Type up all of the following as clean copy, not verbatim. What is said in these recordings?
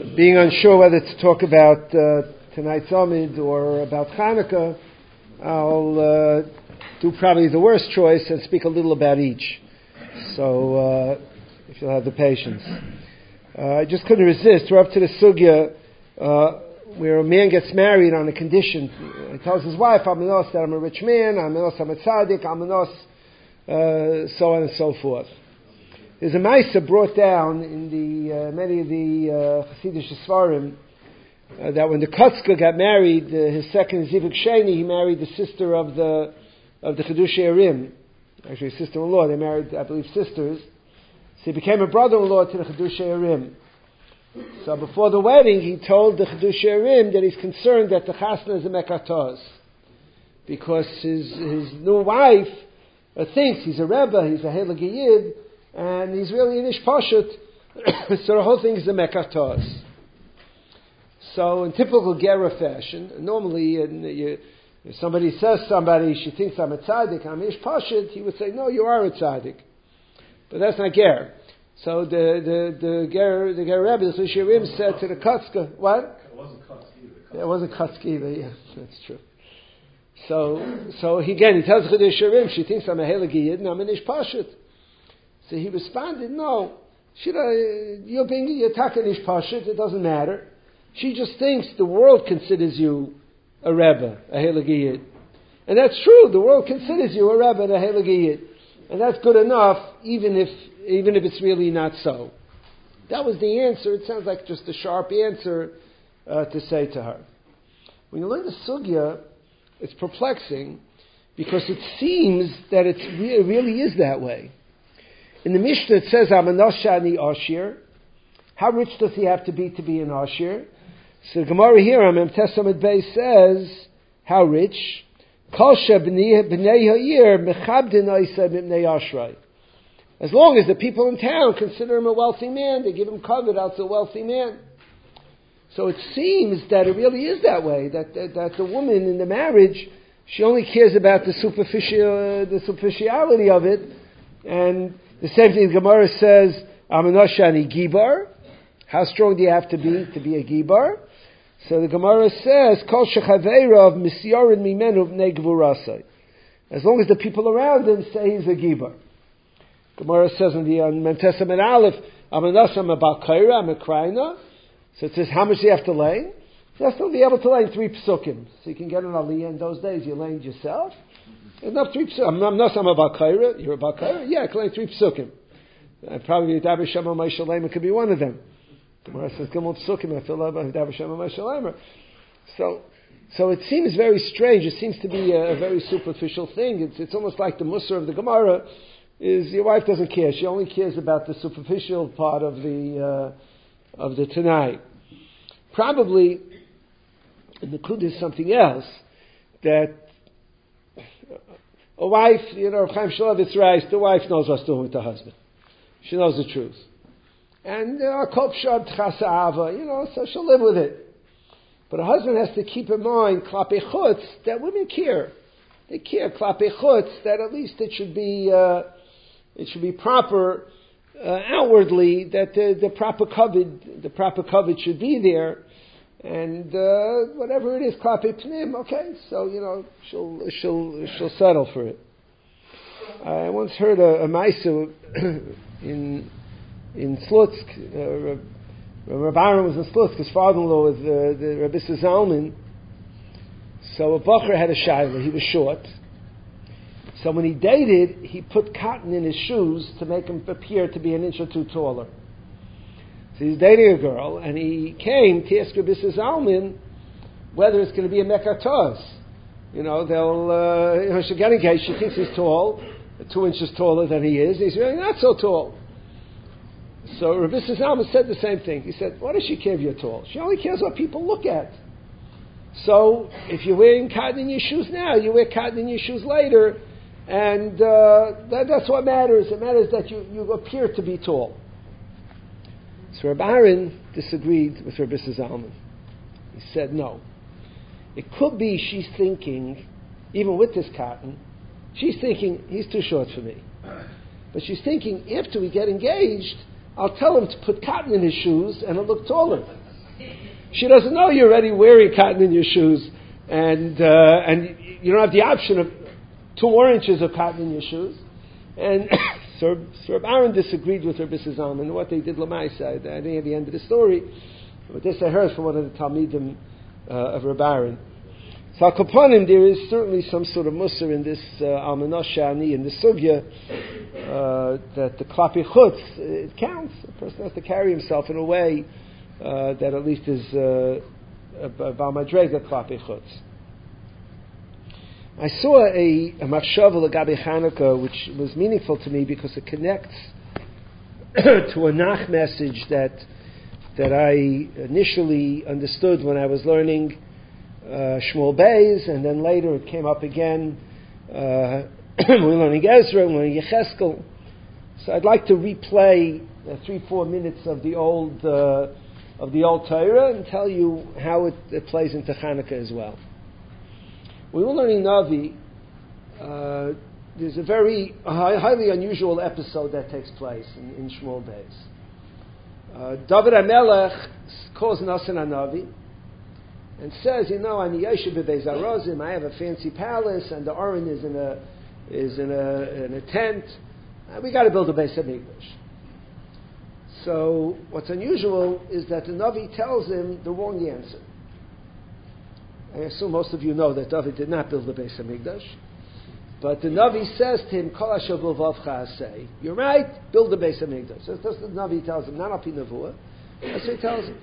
Being unsure whether to talk about tonight's Amid or about Hanukkah, I'll do probably the worst choice and speak a little about each. So, if you'll have the patience. I just couldn't resist. We're up to the sugya where a man gets married on a condition. He tells his wife, I'm that I'm a rich man, I'm a tzaddik, so on and so forth. There's a Maisa brought down in the many of the Hasidic Sfarim that when the Kotzka got married, his second Zivik Sheni, he married the sister of the Chedushei Arim, actually a sister-in-law. They married, I believe, sisters. So he became a brother-in-law to the Chedushei Arim. So before the wedding, he told the Chedushei Arim that he's concerned that the Chasna is a Mekatos, because his new wife thinks he's a Rebbe, he's a Heilig Yid, and he's really an Ish Pashut, so the whole thing is a Mekatos. So in typical Gera fashion, normally if somebody says somebody, she thinks I'm a tzaddik, I'm Ish Pashut, he would say, no, you are a tzaddik. But that's not Ger. So the Ger Rebbe, the Chedushei Arim, said to the Kotzka, what? It wasn't Kotzka either. Yeah, it wasn't Kotzka either, yeah, that's true. So he tells the Chedushei Arim, she thinks I'm a Heilig Yid and I'm an Ish Pashut. So he responded, no, you're talking Ish Pashut, it doesn't matter. She just thinks the world considers you a Rebbe, a Heilig Yid. And that's true, the world considers you a Rebbe and a Heilig Yid. And that's good enough, even if it's really not so. That was the answer. It sounds like just a sharp answer to say to her. When you learn the sugya, it's perplexing, because it seems that it really is that way. In the Mishnah it says, Amanosha ani Ashir. How rich does he have to be an Ashir? So the Gemara here, Memtes Amud Beis says, how rich? Kol b'nei ha'ir mechabdin oiseh mipnei ashray. As long as the people in town consider him a wealthy man, they give him covet out to a wealthy man. So it seems that it really is that way, that the woman in the marriage, she only cares about the superficiality of it, and the same thing the Gemara says, Amanoshani Gibar. How strong do you have to be a Gibar? So the Gemara says, Kol shechaveirav misyarin mimenu b'nei gvurasai. As long as the people around him say he's a Gibar. Gemara says on Memtes Amud Aleph, Amanasam Abakayra, Amakrayna. So it says, how much do you have to lay? You have to be able to lay 3 psukim. So you can get an aliyah in those days. You lay yourself. Enough 3 psukim. I'm not about Kaira. You're about Kaira? Yeah, I can lay 3 psukim. Probably Dabar Shema Maishalayim could be one of them. Gemara says, Gimel psukim, I feel about Dabar Shema Maishalayim. So it seems very strange. It seems to be a very superficial thing. It's almost like the Musar of the Gemara is your wife doesn't care. She only cares about the superficial part of the Tanai. Probably, in the Kud is something else, that a wife, Chaim Shmulevitz writes, the wife knows what's doing with the husband. She knows the truth. And, Kop Shab Tchasa Ava, so she'll live with it. But a husband has to keep in mind, Klape Chutz, that women care. They care, Klape Chutz, that at least it should be proper, outwardly, that the proper covet should be there. And, whatever it is, Klape Pnim, okay, so, she'll settle for it. I once heard a Maisa in Slutsk. Rabbi Aaron was in Slutsk. His father-in-law was the Rabbi Zalman. So a bacher had a shayla. He was short. So when he dated, he put cotton in his shoes to make him appear to be an inch or 2 taller. So he's dating a girl, and he came to ask Rabbi Zalman whether it's going to be a mekatos. She'll get engaged. She thinks he's tall, 2 inches taller than he is. He's really not so tall. So Rabbi Zalman said the same thing. He said, why does she care if you're tall? She only cares what people look at. So if you're wearing cotton in your shoes now, you wear cotton in your shoes later, and that's what matters. It matters that you appear to be tall. So Rabbi Aaron disagreed with Rabbi Zalman. He said, no. It could be she's thinking, even with this cotton, she's thinking, he's too short for me. But she's thinking, after we get engaged, I'll tell him to put cotton in his shoes and he'll look taller. She doesn't know you're already wearing cotton in your shoes, and you don't have the option of 2 more inches of cotton in your shoes. And so Reb Aaron disagreed with Rabbi Zalman and what they did Lamaisa. I didn't hear the end of the story, but this I heard from one of the Talmidim of Reb Aaron. So Al Kaponim, there is certainly some sort of musar in this Almanos Shani, in the Sugya, that the Klapi Chutz, it counts. A person has to carry himself in a way that at least is Bal Madrega Klapi Chutz. I saw a Machshava L'Gabi Chanukah, which was meaningful to me because it connects to a Nach message that I initially understood when I was learning Shmuel Beis, and then later it came up again. We're learning Ezra, we're learning Yecheskel. So I'd like to replay 3-4 minutes of the old Torah and tell you how it plays into Chanukah as well. When we're learning Navi, there's a very highly unusual episode that takes place in Shmuel Beis. David HaMelech calls Nasan HaNavi and says, I'm Yeshiv Bebeis HaRozim, I have a fancy palace, and the Aron is in a tent. We got to build a Beis HaMikdash. So what's unusual is that the Navi tells him the wrong answer. I assume most of you know that David did not build the Beis HaMikdash. But the Navi says to him, Kol asher b'levavcha aseh. You're right, build the Beis HaMikdash. So that's what the Navi tells him, not Api Nevuah. That's what he tells him.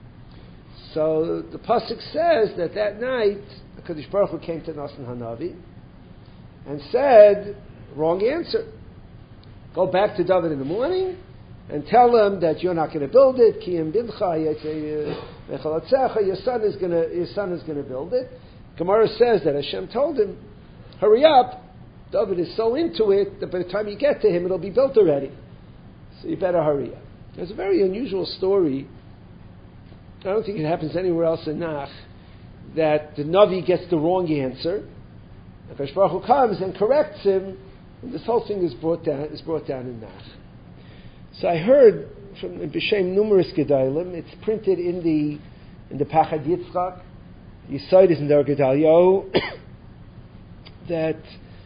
So the Pasuk says that night, the Kadosh Baruch Hu came to Nasan HaNavi and said, wrong answer. Go back to David in the morning and tell him that you're not going to build it. Kiyim bidcha, your son is going to build it. Gemara says that Hashem told him, hurry up. David is so into it that by the time you get to him, it'll be built already. So you better hurry up. There's a very unusual story. I don't think it happens anywhere else in Nach, that the Navi gets the wrong answer. Akash Baruch Hu comes and corrects him, and this whole thing is brought down in Nach. So I heard from B'Shem numerous Gedalim. It's printed in the Pachad Yitzchak. Yisod is in the Gedalyo that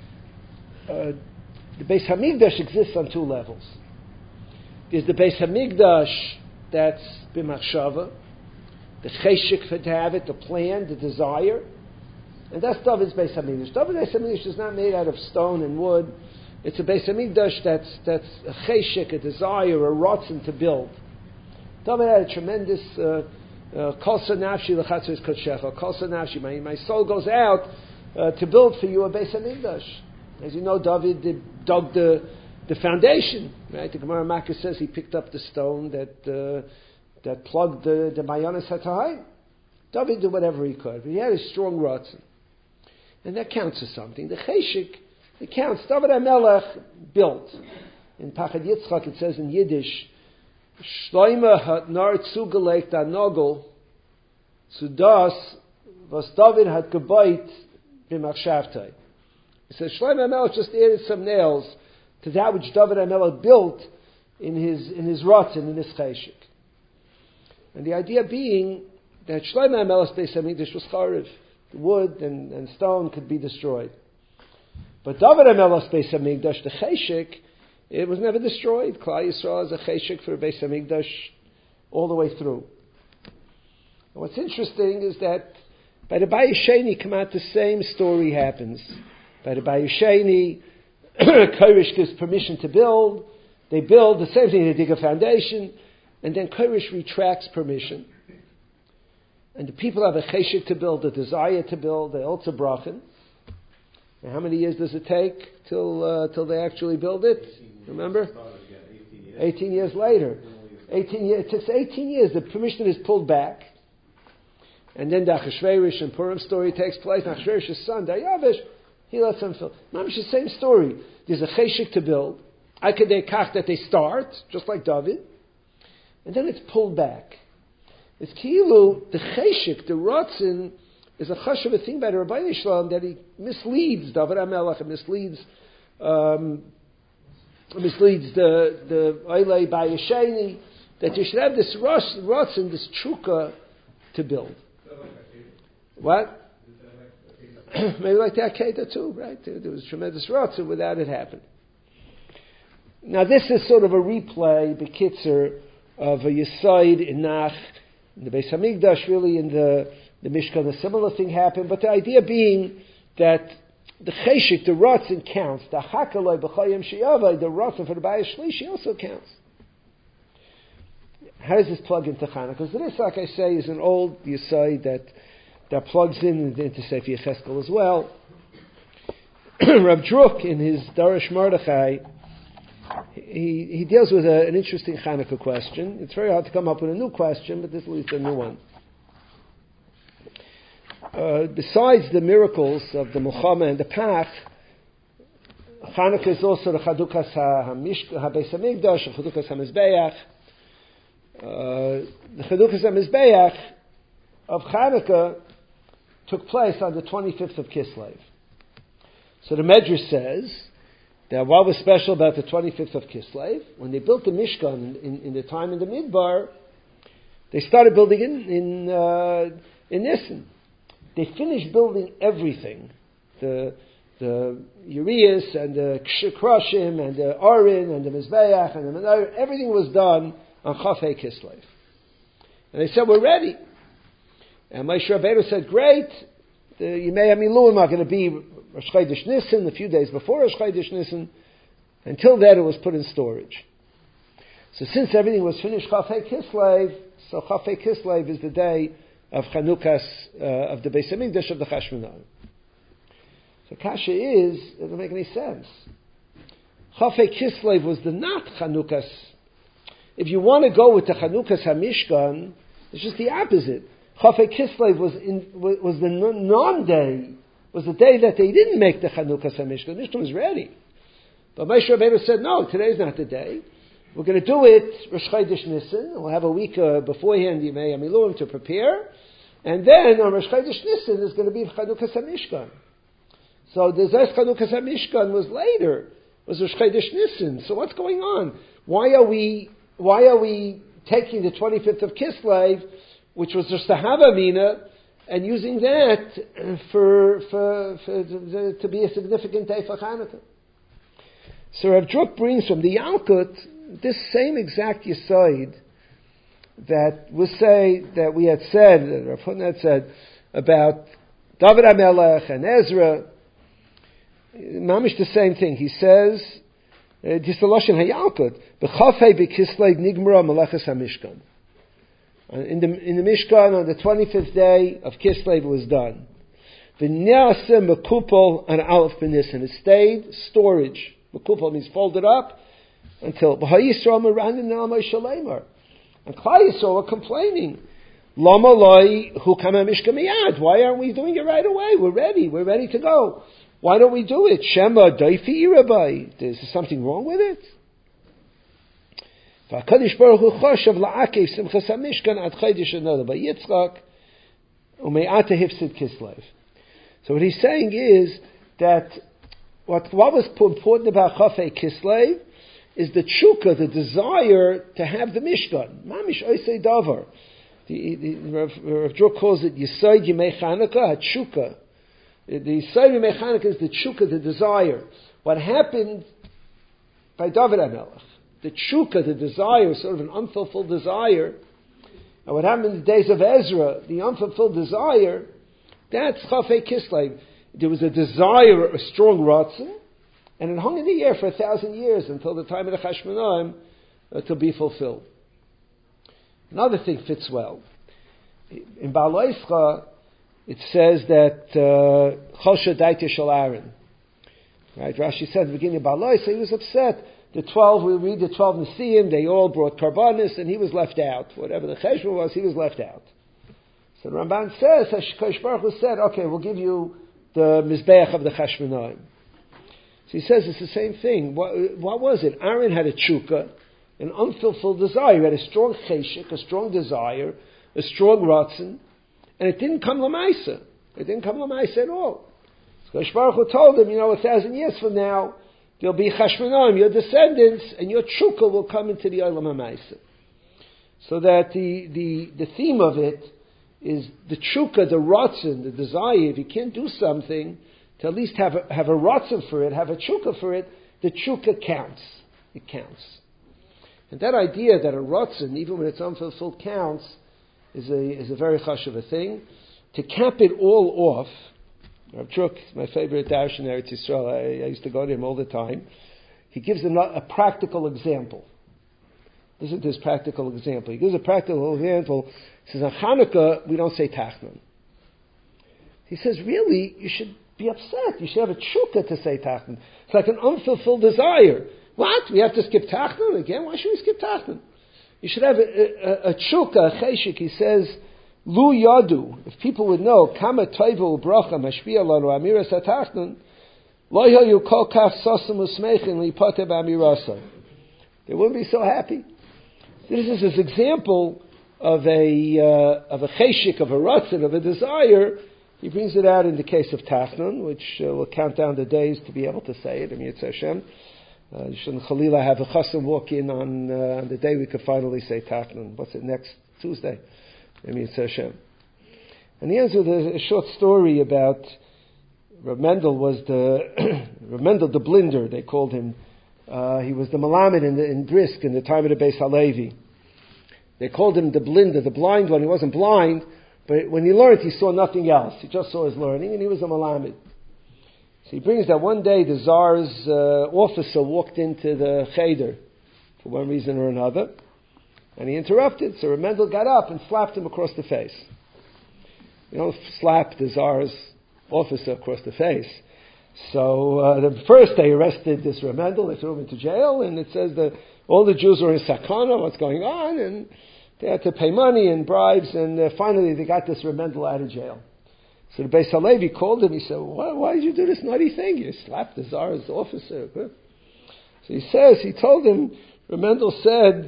the Beis Hamikdash exists on 2 levels. There's the Beis Hamikdash that's b'machshava, the cheshik to have it, the plan, the desire, and that's David's Beis Hamikdash. David's Beis Hamikdash is not made out of stone and wood. It's a Beis Hamikdash that's a cheshik, a desire, a rotzen to build. David had a tremendous kol nafshi l'chatzos kodshecha, kol nafshi. My soul goes out to build for you a Beis Hamikdash. As you know, David dug the foundation. Right? The Gemara Makkah says he picked up the stone that plugged the Mayanis HaTahayim. David did whatever he could, but he had a strong rotzen, and that counts as something. The cheshik, it counts. David HaMelech built. In Pachad Yitzchak it says in Yiddish, Shloime hat nar zugelegt an Nogel, zu das, was David hat gebaut b'machshavtei. It says Shloime HaMelech just added some nails to that which David HaMelech built in his rotzen, in his cheshik. And the idea being that Shlomo HaMelech's Beis HaMikdash was chariv. The wood and stone could be destroyed. But David HaMelech's Beis HaMikdash, the cheshik, it was never destroyed. Klal Yisrael is a cheshik for Beis HaMikdash all the way through. And what's interesting is that by the Bayis Sheni Kamat, the same story happens. By the Bayis Sheni, Koresh gives permission to build. They build the same thing. They dig a foundation, and then Koresh retracts permission. And the people have a cheshik to build, a desire to build, they also brachen. And how many years does it take till they actually build it? Remember? 18 years later. 18 years. It takes 18 years. The permission is pulled back. And then the Achashverosh and Purim story takes place. Achashverosh's son, Daryavish, he lets them fill. It's the same story. There's a cheshik to build. Akadei kach, that they start, just like David. And then it's pulled back. It's ki'ilu, the cheshik, the rotzen, is a chashuv thing by the Rabbi Shalom that he misleads David HaMelech and misleads the Oilei Bayis Sheni, that you should have this rotzen, this tshuka to build. What? Maybe like the Akedah too, right? There was tremendous rotzen without it happening. Now this is sort of a replay, bekitzer, of a Yesod in Nach, in the Beis Hamikdash, really in the Mishkan. A similar thing happened, but the idea being that the cheshik, the rotzen counts. The hakaloi b'chayim sheyavai, the rotzen for the bayis shlishi also counts. How does this plug into Chanukah? Because this, like I say, is an old Yesod that plugs into Sefer Yecheskel as well. Rav Druk, in his Darash Mordechai, he deals with an interesting Chanukah question. It's very hard to come up with a new question, but this leads to a new one. Besides the miracles of the Milchama and the Pach, Chanukah is also the Chadukas HaBeis HaMikdash, the Chadukas HaMizbeach. The Chadukas HaMizbeach of Chanukah took place on the 25th of Kislev. So the Medrash says that what was special about the 25th of Kislev, when they built the Mishkan in the time in the Midbar, they started building in Nisan. They finished building everything. The Urias and the Kshikroshim and the Arin and the Mizbeach and the Menorah, everything was done on Chafei Kislev. And they said, we're ready. And Moshe Rabbeinu said, great, the Yimei HaMiluim are going to be Rosh Chodesh Nisan, a few days before Rosh Chodesh Nisan. Until then, it was put in storage. So since everything was finished Chafei Kislev, so Chafei Kislev is the day of Chanukas, of the Beis HaMikdash of the Chashmonaim. So Kasha is, it doesn't make any sense. Chafei Kislev was the not Chanukas. If you want to go with the Chanukas HaMishkan, it's just the opposite. Chafei Kislev was the non-day, was the day that they didn't make the Chanukas HaMishkan. The Mishkan was ready. But Moshe Rabbeinu said, no, today's not the day. We're going to do it Rosh Chodesh Nisan. We'll have a week beforehand, Yimei HaMiluim, to prepare. And then on Rosh Chodesh Nisan, there's going to be Chanukas HaMishkan. So the Zes Chanukas HaMishkan was later, was Rosh Chodesh Nisan. So what's going on? Why are we taking the 25th of Kislev, which was just a Havamina, and using that to be a significant day for Chanukah? So Rav Druk brings from the Yalkut this same exact Yesod that we had said, that Rav Hutner had said about David HaMelech and Ezra. Mamish the same thing. He says, this is the Lashon HaYalkut, B'chafei b'Kislev nigmara meleches HaMishkan. In the Mishkan, on the 25th day of Kislev, it was done. V'ne'aseh mekupol an alef b'nisan. It stayed storage. Mekupol means folded up until B'hai Yisrael meranin al Moshe Leimar. And Klal Yisrael were complaining. Lama loi hukam ha'mishkan miyad. Why aren't we doing it right away? We're ready to go. Why don't we do it? Shema daifi irabai. There's something wrong with it? VaKadosh Baruch Hu choshav la'akev simchas ha'mishkan ad chodesh another by Yitzchak ume'ata hifsid Kislev. So what he's saying is that what was important about Chafei Kislev is the tshuka, the desire to have the Mishkan. Mamish oisei davar. Rav Druk calls it Yesod Yimei Chanukah HaTshuka. The Yesod Yimei Chanukah is the tshuka, the desire. What happened by David HaMelech, the tshuka, the desire, sort of an unfulfilled desire, and what happened in the days of Ezra, the unfulfilled desire, that's Chafei Kislev. There was a desire, a strong ratzon, and it hung in the air for 1,000 years until the time of the Chashmonaim to be fulfilled. Another thing fits well. In Baal Oischa, it says that Chosha Daita Shel Aaron. Right? Rashi said at the beginning of Baal Oischa, he was upset. The 12, we read the 12 Nesiim, they all brought Karbanis, and he was left out. Whatever the Cheshbon was, he was left out. So the Ramban says, Kosh Baruch Hu said, okay, we'll give you the Mizbeach of the Chashmonaim. So he says it's the same thing. What was it? Aaron had a tshuka, an unfulfilled desire. He had a strong cheshik, a strong desire, a strong ratzon, and it didn't come l'maisa. It didn't come l'maisa at all. So Kosh Baruch Hu told him, 1,000 years from now, there'll be Chashmonaim, your descendants, and your tshuka will come into the Olam HaMaisa. So that the theme of it is the tshuka, the ratzon, the desire. If you can't do something, to at least have a ratzon for it, have a tshuka for it, the tshuka counts. It counts. And that idea that a ratzon, even when it's unfulfilled, counts, is a very chashuv thing. To cap it all off, Rav Truk, my favorite Darshan in Eretz Yisrael, I used to go to him all the time. He gives a practical example. Listen to this practical example. He gives a practical example. He says, on Hanukkah, we don't say Tachnon. He says, really, you should be upset. You should have a tshuka to say Tachnon. It's like an unfulfilled desire. What? We have to skip Tachnon again? Why should we skip Tachnon? You should have a tshuka, a cheshik. He says, Lu yadu. If people would know, Kama toivu ubracha mashpia lanu amiras hatachnon, lo yayu kol kach sosam usmeichin lipote b'amirasa. They wouldn't be so happy. This is his example of a cheshik, of a ratzon, of a desire. He brings it out in the case of Tachnon, which will count down the days to be able to say it. Yitzhak Hashem. You shouldn't Chalila have a chasam walk in on the day we could finally say Tachnon. What's it, next Tuesday? Yitzhak Hashem. And he ends with a short story about Rav Mendel was Rav Mendel the Blinder, they called him. He was the Malamed in Brisk in the time of the Beis Halevi. They called him the Blinder, the blind one. He wasn't blind, but when he learned, he saw nothing else. He just saw his learning, and he was a Malamed. So he brings that one day the Tsar's officer walked into the Cheder for one reason or another, and he interrupted. So Rav Mendel got up and slapped him across the face. You don't slap the Tsar's officer across the face. So the first they arrested this Rav Mendel, they threw him into jail, and it says that all the Jews were in sakana, what's going on, and they had to pay money and bribes, and finally they got this Rav Mendel out of jail. So the Beis Halevi called him. He said, why did you do this naughty thing? You slapped the Tsar's officer. So he told him, Rav Mendel said,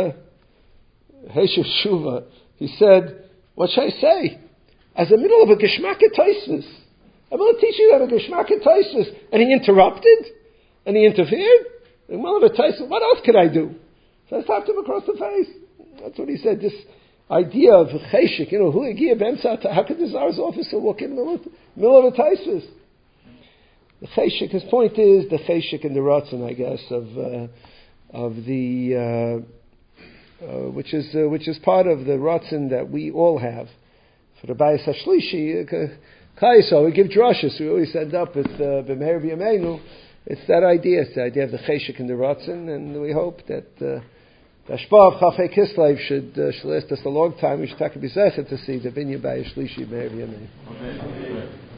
Heshev Shuva, he said, what should I say? As a middle of a Geshmak Taisvis. I'm going to teach you that a Geshmak Taisvis. And he interrupted, and he interfered. In the middle of a Taisvis, what else could I do? So I slapped him across the face. That's what he said. This idea of cheshik, how could the Tsar's officer walk in the middle of a taisvis? The cheshik, his point is the cheshik and the ratzon, I guess, of the which is part of the ratzon that we all have. For the Bayis Hashlishi, Kaiso, we give drushes. We always end up with b'meher b'yameinu. It's that idea. It's the idea of the cheshik and the ratzon, and we hope that. The Ashpa of Chafei Kislev should last us a long time. We should take a to see the Binyan Bayis Shlishi Meir Yamin.